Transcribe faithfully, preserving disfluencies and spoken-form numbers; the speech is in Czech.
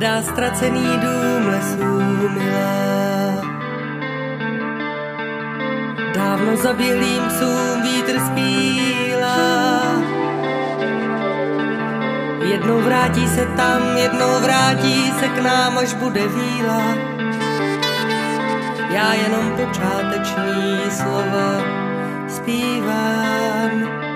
hledá ztracený dům lesů milá. Dávno zaběhlým psům vítr zpívá. Jednou vrátí se tam, jednou vrátí se k nám, až bude víla. Já jenom počáteční slova zpívám.